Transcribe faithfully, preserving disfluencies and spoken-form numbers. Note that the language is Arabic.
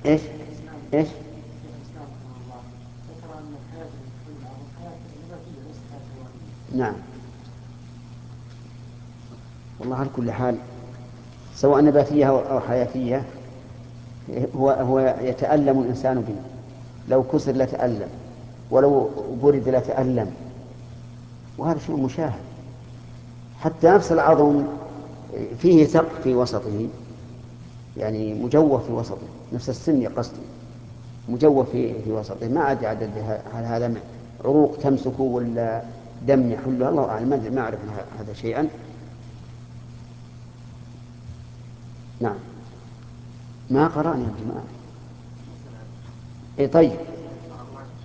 إيش إيش نعم. والله على كل حال سواء نباتية أو حياتية هو هو يتألم الإنسان به. لو كسر لتألم، ولو برد لتألم، وهذا شيء مشاهد. حتى نفس العظم فيه ثقب في وسطه، يعني مجوف في وسطه، نفس السن قصدي مجوف في في وسطه. ما أدري عدد هل هذا عروق تمسكه ولا دم يحله، الله أعلم، ما أدري، ما أعرف هذا شيئا. نعم. ما قرأنا يا جماعة. إيه طيب.